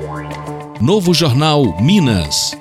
Novo Jornal Minas.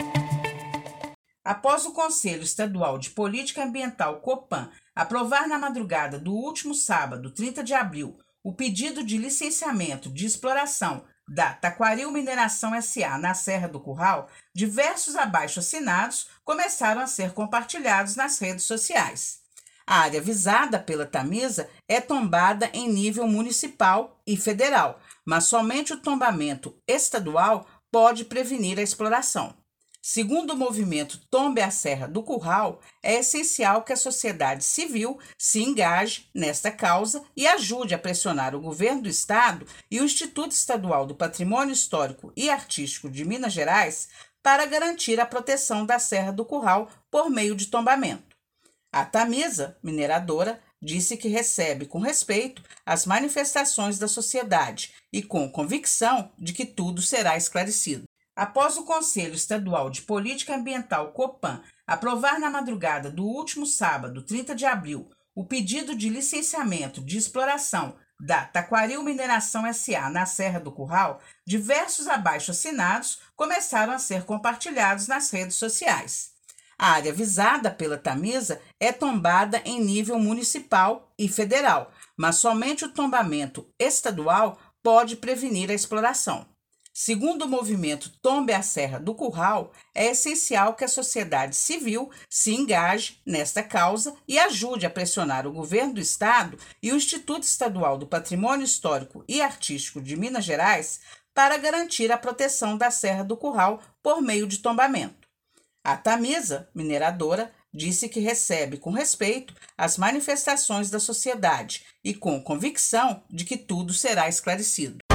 Após o Conselho Estadual de Política Ambiental, COPAM, aprovar na madrugada do último sábado, 30 de abril, o pedido de licenciamento de exploração da Taquaril Mineração S.A. na Serra do Curral, diversos abaixo-assinados começaram a ser compartilhados nas redes sociais. A área visada pela Tamisa é tombada em nível municipal e federal, mas somente o tombamento estadual pode prevenir a exploração. Segundo o movimento Tombe a Serra do Curral, é essencial que a sociedade civil se engaje nesta causa e ajude a pressionar o governo do estado e o Instituto Estadual do Patrimônio Histórico e Artístico de Minas Gerais para garantir a proteção da Serra do Curral por meio de tombamento. A Tamisa, mineradora, disse que recebe com respeito as manifestações da sociedade e com convicção de que tudo será esclarecido. Após o Conselho Estadual de Política Ambiental, COPAM, aprovar na madrugada do último sábado, 30 de abril, o pedido de licenciamento de exploração da Taquaril Mineração S.A. na Serra do Curral, diversos abaixo-assinados começaram a ser compartilhados nas redes sociais. A área visada pela Tamisa é tombada em nível municipal e federal, mas somente o tombamento estadual pode prevenir a exploração. Segundo o movimento Tombe a Serra do Curral, é essencial que a sociedade civil se engaje nesta causa e ajude a pressionar o governo do estado e o Instituto Estadual do Patrimônio Histórico e Artístico de Minas Gerais para garantir a proteção da Serra do Curral por meio de tombamento. A Tamisa, mineradora, disse que recebe com respeito as manifestações da sociedade e com convicção de que tudo será esclarecido.